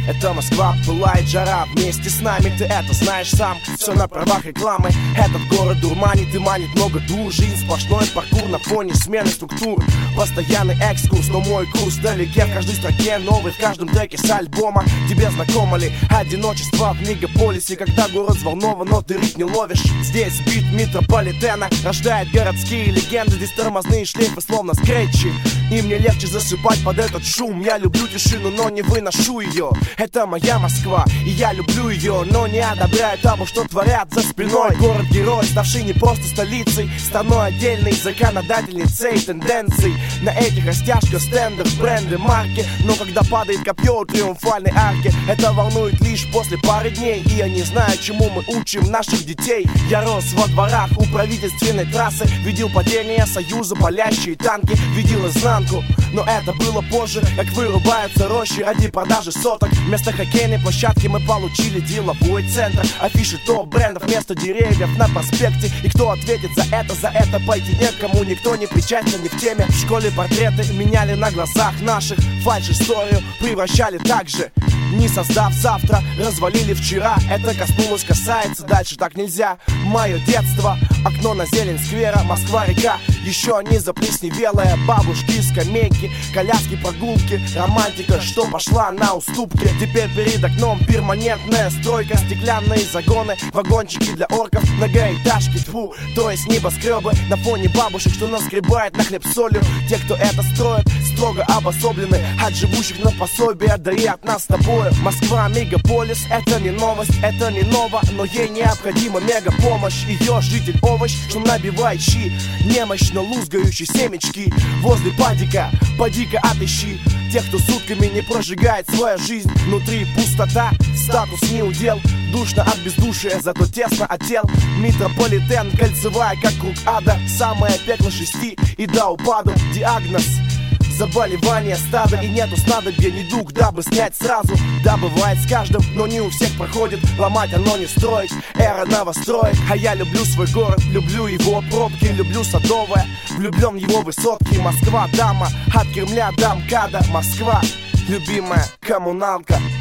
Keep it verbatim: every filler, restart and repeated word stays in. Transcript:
Это Москва, пылает жара, вместе с нами, ты это знаешь сам. Все на правах рекламы, этот город дурманит и манит много дур. Жизнь сплошной паркур на фоне смены структур. Постоянный экскурс, но мой курс далеке. В каждой строке новый, в каждом треке с альбома. Тебе знакомо ли одиночество в мегаполисе, когда город взволнован, но ты ритм не ловишь? Здесь бит метрополитена рождает городские легенды. Здесь тормозные шлейфы словно скретчи, и мне легче засыпать под этот шум. Я люблю тишину, но не выношу ее. Это моя Москва, и я люблю ее, но не одобряю того, что творят за спиной. Город-герой, ставший не просто столицей, страной отдельной законодательницей тенденций. На этих растяжках стендов, бренды, марки. Но когда падает копье у триумфальной арки, это волнует лишь после пары дней. И я не знаю, чему мы учим наших детей. Я рос во дворах у правительственной трассы, видел падение Союза, палящие танки, видел изнанку. Но это было позже, как вырубаются рощи ради продажи соток. Вместо хоккейной площадки мы получили деловой центр. Афиши топ-брендов вместо деревьев на проспекте. И кто ответит за это, за это пойти некому. Никто не причастен, не в теме. В школе портреты меняли на глазах наших. Фальшь-историю превращали так же, не создав завтра, развалили вчера. Это коснулось, касается, дальше так нельзя. Мое детство, окно на зелень сквера, Москва-река, еще не заплесневелая. Бабушки, скамейки, коляски, прогулки, романтика, что пошла на уступки. Теперь перед окном перманентная стройка, стеклянные загоны, вагончики для орков, многоэтажки, тьфу, то есть небоскребы на фоне бабушек, что наскребает на хлеб солью. Те, кто это строит, строго обособлены от живущих на пособие, да и от нас с тобой. Москва, мегаполис, это не новость, это не ново, но ей необходима мегапомощь. Ее житель овощ, что набивает щи, немощно лузгающий семечки. Возле падика, поди-ка отыщи тех, кто сутками не прожигает свою жизнь. Внутри пустота, статус не удел, душно от бездушия, зато тесно от тел. Метрополитен, кольцевая, как круг ада, самое пекло шести и до упаду. Диагноз заболевание стада, и нету снадобья, недуг, дабы снять сразу. Да, бывает с каждым, но не у всех проходит. Ломать оно не строить, эра новостроек. А я люблю свой город, люблю его пробки, люблю Садовое, влюблен в его высотки. Москва, дама, от Кремля до МКАДа. Москва, любимая коммуналка.